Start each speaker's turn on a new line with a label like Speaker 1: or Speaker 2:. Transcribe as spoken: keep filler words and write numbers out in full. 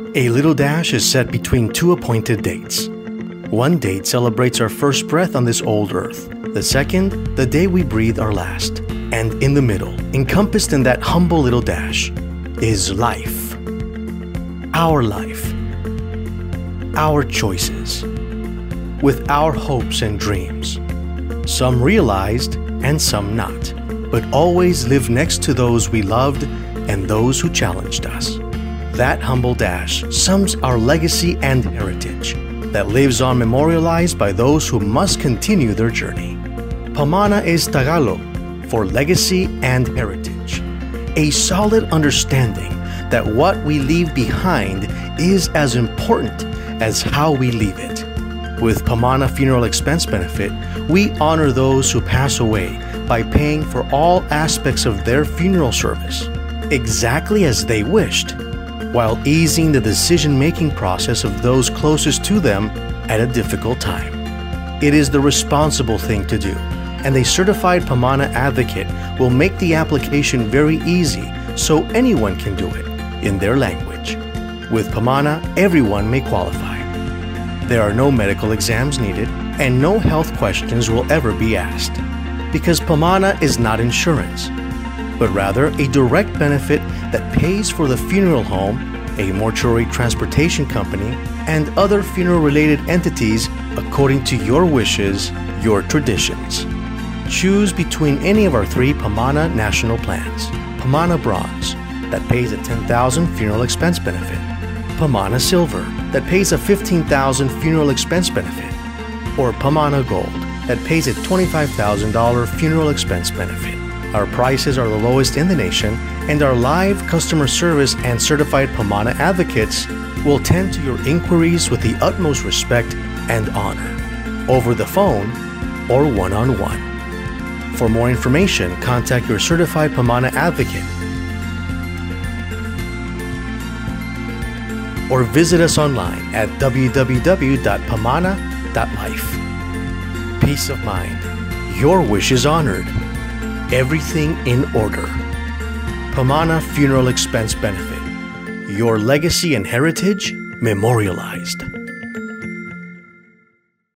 Speaker 1: A little dash is set between two appointed dates. One date celebrates our first breath on this old earth. The second, the day we breathe our last. And in the middle, encompassed in that humble little dash, is life. Our life. Our choices. With our hopes and dreams. Some realized and some not, but always lived next to those we loved and those who challenged us. That humble dash sums our legacy and heritage that lives on memorialized by those who must continue their journey. Pamana is Tagalog for legacy and heritage, a solid understanding that what we leave behind is as important as how we leave it. With Pamana Funeral Expense Benefit, we honor those who pass away by paying for all aspects of their funeral service, exactly as they wished, while easing the decision-making process of those closest to them at a difficult time. It is the responsible thing to do, and a certified Pamana advocate will make the application very easy so anyone can do it in their language. With Pamana, everyone may qualify. There are no medical exams needed, and no health questions will ever be asked, because Pamana is not insurance, but rather a direct benefit that pays for the funeral home, a mortuary transportation company, and other funeral-related entities according to your wishes, your traditions. Choose between any of our three Pamana national plans. Pamana Bronze, that pays a ten thousand dollars funeral expense benefit. Pamana Silver, that pays a fifteen thousand dollars funeral expense benefit. Or Pamana Gold, that pays a twenty-five thousand dollars funeral expense benefit. Our prices are the lowest in the nation, and our live customer service and certified Pamana advocates will tend to your inquiries with the utmost respect and honor, over the phone or one-on-one. For more information, contact your certified Pamana advocate or visit us online at w w w dot pamana dot life. Peace of mind. Your wish is honored. Everything in order. Pamana Funeral Expense Benefit. Your legacy and heritage memorialized.